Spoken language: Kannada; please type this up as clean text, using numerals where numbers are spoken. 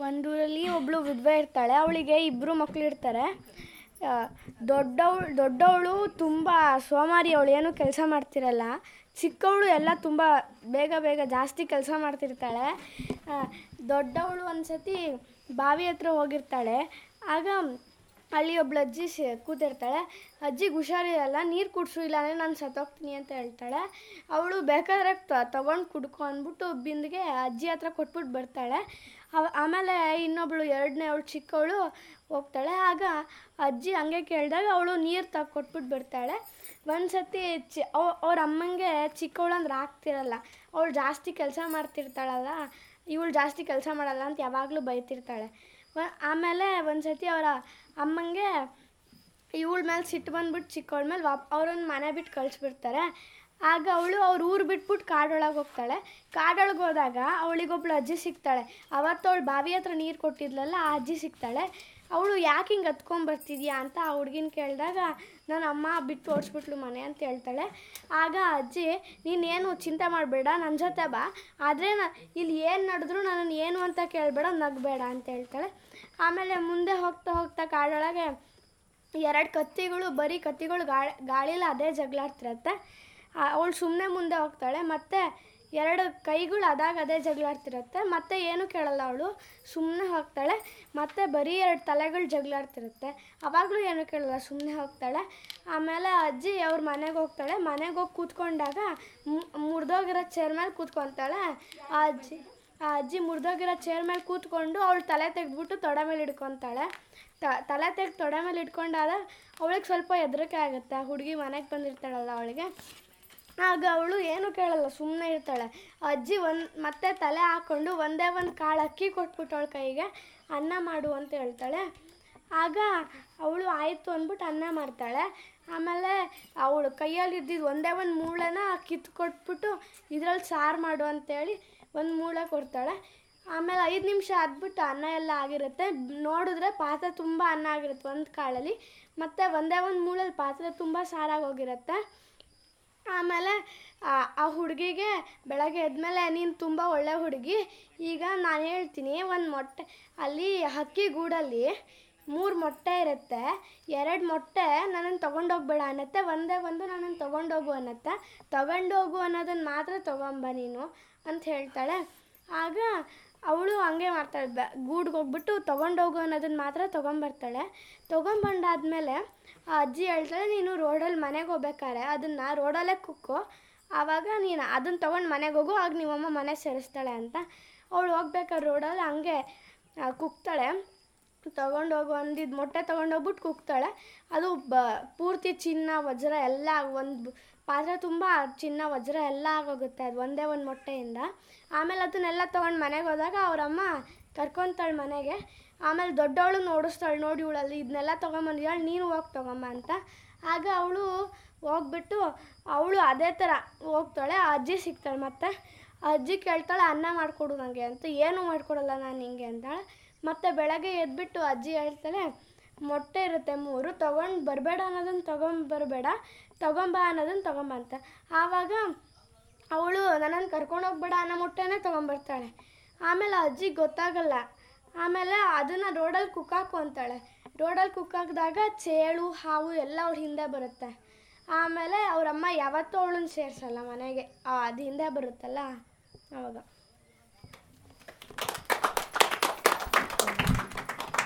ಒಂದೂರಲ್ಲಿ ಒಬ್ಬಳು ವಿಧವೆ ಇರ್ತಾಳೆ. ಅವಳಿಗೆ ಇಬ್ಬರು ಮಕ್ಕಳು ಇರ್ತಾರೆ. ದೊಡ್ಡವಳು ತುಂಬ ಸೋಮಾರಿ, ಅವಳು ಏನೂ ಕೆಲಸ ಮಾಡ್ತಿರಲ್ಲ. ಚಿಕ್ಕವಳು ಎಲ್ಲ ತುಂಬ ಬೇಗ ಜಾಸ್ತಿ ಕೆಲಸ ಮಾಡ್ತಿರ್ತಾಳೆ. ದೊಡ್ಡವಳು ಒಂದು ಸತಿ ಬಾವಿ ಹತ್ರ ಹೋಗಿರ್ತಾಳೆ. ಆಗ ಅಲ್ಲಿ ಒಬ್ಳು ಅಜ್ಜಿ ಕೂತಿರ್ತಾಳೆ. ಅಜ್ಜಿಗೆ ಹುಷಾರಿರಲ್ಲ, ನೀರು ಕುಡಿಸು ಇಲ್ಲಾಂದರೆ ನಾನು ಸತ್ತೋಗ್ತೀನಿ ಅಂತ ಹೇಳ್ತಾಳೆ. ಅವಳು ಬೇಕಾದ್ರೆ ತಗೊಂಡು ಕುಡ್ಕೊ ಅಂದ್ಬಿಟ್ಟು ಬಿಂದಿಗೆ ಅಜ್ಜಿ ಹತ್ರ ಕೊಟ್ಬಿಟ್ಟು ಬರ್ತಾಳೆ. ಆಮೇಲೆ ಇನ್ನೊಬ್ಳು ಎರಡನೇವಳು ಚಿಕ್ಕವಳು ಹೋಗ್ತಾಳೆ. ಆಗ ಅಜ್ಜಿ ಹಂಗೆ ಕೇಳಿದಾಗ ಅವಳು ನೀರು ಕೊಟ್ಬಿಟ್ಟು ಬರ್ತಾಳೆ. ಒಂದು ಸತಿ ಅವ್ರ ಅಮ್ಮಂಗೆ ಚಿಕ್ಕವಳು ಅಂದ್ರೆ ಆಗ್ತಿರಲ್ಲ. ಅವಳು ಜಾಸ್ತಿ ಕೆಲಸ ಮಾಡ್ತಿರ್ತಾಳಲ್ಲ, ಇವಳು ಜಾಸ್ತಿ ಕೆಲಸ ಮಾಡಲ್ಲ ಅಂತ ಯಾವಾಗಲೂ ಬೈತಿರ್ತಾಳೆ. ಆಮೇಲೆ ಒಂದು ಸತಿ ಅವರ ಅಮ್ಮಂಗೆ ಇವಳ ಮೇಲೆ ಸಿಟ್ಟು ಬಂದ್ಬಿಟ್ಟು ಚಿಕ್ಕವಳ ಮೇಲೆ ಅವ್ರನ್ನ ಮನೆ ಬಿಟ್ಟು ಕಳಿಸ್ಬಿಡ್ತಾರೆ. ಆಗ ಅವಳು ಅವ್ರ ಊರು ಬಿಟ್ಬಿಟ್ಟು ಕಾಡೊಳಗೆ ಹೋಗ್ತಾಳೆ. ಕಾಡೊಳಗೆ ಹೋದಾಗ ಅವಳಿಗೊಬ್ಳು ಅಜ್ಜಿ ಸಿಗ್ತಾಳೆ. ಅವತ್ತು ಅವಳು ಬಾವಿ ಹತ್ರ ನೀರು ಕೊಟ್ಟಿದ್ಲಲ್ಲ, ಆ ಅಜ್ಜಿ ಸಿಗ್ತಾಳೆ. ಅವಳು ಯಾಕೆ ಹಿಂಗೆ ಹತ್ಕೊಂಡ್ಬರ್ತಿದ್ಯಾ ಅಂತ ಆ ಹುಡ್ಗಿನ ಕೇಳಿದಾಗ ನನ್ನ ಅಮ್ಮ ಬಿಟ್ಟು ಓಡಿಸ್ಬಿಟ್ಲು ಮನೆ ಅಂತ ಹೇಳ್ತಾಳೆ. ಆಗ ಅಜ್ಜಿ ನೀನೇನು ಚಿಂತೆ ಮಾಡಬೇಡ, ನನ್ನ ಜೊತೆ ಬಾ, ಆದರೆ ಇಲ್ಲಿ ಏನು ನಡೆದ್ರು ನನ್ನನ್ನು ಏನು ಅಂತ ಕೇಳಬೇಡ, ನಗಬೇಡ ಅಂತ ಹೇಳ್ತಾಳೆ. ಆಮೇಲೆ ಮುಂದೆ ಹೋಗ್ತಾ ಕಾಡೊಳಗೆ ಎರಡು ಕತ್ತಿಗಳು, ಬರೀ ಕತ್ತಿಗಳು ಗಾಳಿಲಿ ಅದೇ ಜಗಳಾಡ್ತಿರತ್ತೆ. ಅವಳು ಸುಮ್ಮನೆ ಮುಂದೆ ಹೋಗ್ತಾಳೆ. ಮತ್ತು ಎರಡು ಕೈಗಳು ಅದೇ ಜಗಳಾಡ್ತಿರತ್ತೆ. ಮತ್ತೆ ಏನು ಕೇಳಲ್ಲ, ಅವಳು ಸುಮ್ಮನೆ ಹೋಗ್ತಾಳೆ. ಮತ್ತು ಬರೀ ಎರಡು ತಲೆಗಳು ಜಗಳಾಡ್ತಿರುತ್ತೆ. ಆವಾಗಲೂ ಏನು ಕೇಳಲ್ಲ, ಸುಮ್ಮನೆ ಹೋಗ್ತಾಳೆ. ಆಮೇಲೆ ಅಜ್ಜಿ ಅವ್ರ ಮನೆಗೆ ಹೋಗ್ತಾಳೆ. ಮನೆಗೆ ಹೋಗಿ ಕೂತ್ಕೊಂಡಾಗ ಮುರಿದೋಗಿರೋ ಚೇರ್ ಮೇಲೆ ಕೂತ್ಕೊತಾಳೆ. ಆ ಅಜ್ಜಿ ಮುರಿದೋಗಿರೋ ಚೇರ್ ಮೇಲೆ ಕೂತ್ಕೊಂಡು ಅವಳು ತಲೆ ತೆಗೆದ್ಬಿಟ್ಟು ತೊಡೆ ಮೇಲೆ ಹಿಡ್ಕೊತಾಳೆ. ತಲೆ ತೆಗೆದು ತೊಡೆ ಮೇಲೆ ಇಟ್ಕೊಂಡಾಗ ಅವಳಿಗೆ ಸ್ವಲ್ಪ ಹೆದರಿಕೆ ಆಗುತ್ತೆ. ಆ ಹುಡುಗಿ ಮನೆಗೆ ಬಂದಿರ್ತಾಳಲ್ಲ ಅವಳಿಗೆ. ಆಗ ಅವಳು ಏನೂ ಕೇಳಲ್ಲ, ಸುಮ್ಮನೆ ಇರ್ತಾಳೆ. ಅಜ್ಜಿ ಮತ್ತೆ ತಲೆ ಹಾಕ್ಕೊಂಡು ಒಂದೇ ಒಂದು ಕಾಳು ಅಕ್ಕಿ ಕೊಟ್ಬಿಟ್ಟು ಅವಳ ಕೈಗೆ ಅನ್ನ ಮಾಡು ಅಂತ ಹೇಳ್ತಾಳೆ. ಆಗ ಅವಳು ಆಯಿತು ಅಂದ್ಬಿಟ್ಟು ಅನ್ನ ಮಾಡ್ತಾಳೆ. ಆಮೇಲೆ ಅವಳು ಕೈಯಲ್ಲಿ ಇದ್ದಿದ್ದು ಒಂದೇ ಒಂದು ಮೂಳೆನ ಕಿತ್ಕೊಟ್ಬಿಟ್ಟು ಇದರಲ್ಲಿ ಸಾರು ಮಾಡು ಅಂತೇಳಿ ಒಂದು ಮೂಳೆ ಕೊಡ್ತಾಳೆ. ಆಮೇಲೆ 5 ನಿಮಿಷ ಆದ್ಬಿಟ್ಟು ಅನ್ನ ಎಲ್ಲ ಆಗಿರುತ್ತೆ. ನೋಡಿದ್ರೆ ಪಾತ್ರೆ ತುಂಬ ಅನ್ನ ಆಗಿರುತ್ತೆ ಒಂದು ಕಾಳಲ್ಲಿ. ಮತ್ತು ಒಂದೇ ಒಂದು ಮೂಳಲ್ಲಿ ಪಾತ್ರೆ ತುಂಬ ಸಾರಾಗೋಗಿರುತ್ತೆ. ಆಮೇಲೆ ಆ ಹುಡುಗಿಗೆ ಬೆಳಗ್ಗೆ ಎದ್ಮೇಲೆ ನೀನು ತುಂಬ ಒಳ್ಳೆ ಹುಡುಗಿ, ಈಗ ನಾನು ಹೇಳ್ತೀನಿ, ಒಂದು ಮೊಟ್ಟೆ ಅಲ್ಲಿ ಹಕ್ಕಿ ಗೂಡಲ್ಲಿ 3 ಮೊಟ್ಟೆ ಇರುತ್ತೆ. 2 ಮೊಟ್ಟೆ ನನ್ನನ್ನು ತೊಗೊಂಡೋಗ್ಬೇಡ ಅನ್ನತ್ತೆ, ಒಂದೇ ಒಂದು ನನ್ನನ್ನು ತೊಗೊಂಡೋಗು ಅನ್ನತ್ತೆ. ತೊಗೊಂಡೋಗು ಅನ್ನೋದನ್ನು ಮಾತ್ರ ತೊಗೊಂಬ ನೀನು ಅಂತ ಹೇಳ್ತಾಳೆ. ಆಗ ಅವಳು ಹಂಗೆ ಮಾಡ್ತಾಳೆ, ಗೂಡ್ಗೆ ಹೋಗ್ಬಿಟ್ಟು ತೊಗೊಂಡೋಗು ಅನ್ನೋದನ್ನು ಮಾತ್ರ ತೊಗೊಂಬರ್ತಾಳೆ. ತೊಗೊಂಬಂದಾದ್ಮೇಲೆ ಆ ಅಜ್ಜಿ ಹೇಳ್ತಾಳೆ, ನೀನು ರೋಡಲ್ಲಿ ಮನೆಗೆ ಹೋಗ್ಬೇಕಾರೆ ಅದನ್ನು ರೋಡಲ್ಲೇ ಕುಕ್ಕೋ, ಆವಾಗ ನೀನು ಅದನ್ನು ತೊಗೊಂಡು ಮನೆಗೆ ಹೋಗು, ಆಗ ನಿಮ್ಮಮ್ಮ ಮನೆ ಸೇರಿಸ್ತಾಳೆ ಅಂತ. ಅವಳು ಹೋಗ್ಬೇಕಾದ್ರೆ ರೋಡಲ್ಲಿ ಹಂಗೆ ಕುಕ್ತಾಳೆ. ತೊಗೊಂಡೋಗು ಅಂದಿದ್ದು ಮೊಟ್ಟೆ ತೊಗೊಂಡೋಗ್ಬಿಟ್ಟು ಕುಕ್ತಾಳೆ. ಅದು ಪೂರ್ತಿ ಚಿನ್ನ ವಜ್ರ ಎಲ್ಲ ಒಂದು ಪಾತ್ರೆ ತುಂಬ ಚಿನ್ನ ವಜ್ರ ಎಲ್ಲ ಆಗೋಗುತ್ತೆ ಅದು ಒಂದೇ ಒಂದು ಮೊಟ್ಟೆಯಿಂದ. ಆಮೇಲೆ ಅದನ್ನೆಲ್ಲ ತೊಗೊಂಡು ಮನೆಗೆ ಹೋದಾಗ ಅವರಮ್ಮ ಕರ್ಕೊತಾಳೆ ಮನೆಗೆ. ಆಮೇಲೆ ದೊಡ್ಡವಳು ನೋಡಿಸ್ತಾಳೆ, ನೋಡಿ ಇವಳಲ್ಲಿ ಇದನ್ನೆಲ್ಲ ತೊಗೊಂಬಂದಿದ್ದಾಳೆ, ನೀನು ಹೋಗಿ ತೊಗೊಂಬ ಅಂತ. ಆಗ ಅವಳು ಹೋಗ್ಬಿಟ್ಟು ಅವಳು ಅದೇ ಥರ ಹೋಗ್ತಾಳೆ. ಆ ಅಜ್ಜಿ ಸಿಗ್ತಾಳೆ. ಮತ್ತು ಆ ಅಜ್ಜಿ ಕೇಳ್ತಾಳೆ, ಅನ್ನ ಮಾಡಿಕೊಡು ನನಗೆ ಅಂತ. ಏನೂ ಮಾಡಿಕೊಡಲ್ಲ ನಾನು ನಿಂಗೆ ಅಂತಾಳೆ. ಮತ್ತು ಬೆಳಗ್ಗೆ ಎದ್ಬಿಟ್ಟು ಅಜ್ಜಿ ಹೇಳ್ತಾಳೆ, ಮೊಟ್ಟೆ ಇರುತ್ತೆ 3, ತೊಗೊಂಡು ಬರಬೇಡ ಅನ್ನೋದನ್ನು ತೊಗೊಂಬರಬೇಡ, ತೊಗೊಂಬ ಅನ್ನೋದನ್ನು ತೊಗೊಂಬ ಅಂತ. ಆವಾಗ ಅವಳು ನನ್ನನ್ನು ಕರ್ಕೊಂಡೋಗ್ಬೇಡ ಅನ್ನೋ ಮೊಟ್ಟೆನೇ ತೊಗೊಂಬರ್ತಾಳೆ. ಆಮೇಲೆ ಅಜ್ಜಿಗೆ ಗೊತ್ತಾಗಲ್ಲ. ಆಮೇಲೆ ಅದನ್ನು ರೋಡಲ್ಲಿ ಕುಕ್ಕಾಕು ಅಂತಾಳೆ. ರೋಡಲ್ಲಿ ಕುಕ್ಕಾಕಿದಾಗ ಚೇಳು ಹಾವು ಎಲ್ಲ ಅವ್ರ ಹಿಂದೆ ಬರುತ್ತೆ. ಆಮೇಲೆ ಅವರಮ್ಮ ಯಾವತ್ತೂ ಅವಳನ್ನ ಸೇರಿಸಲ್ಲ ಮನೆಗೆ, ಅದು ಹಿಂದೆ ಬರುತ್ತಲ್ಲ ಆವಾಗ.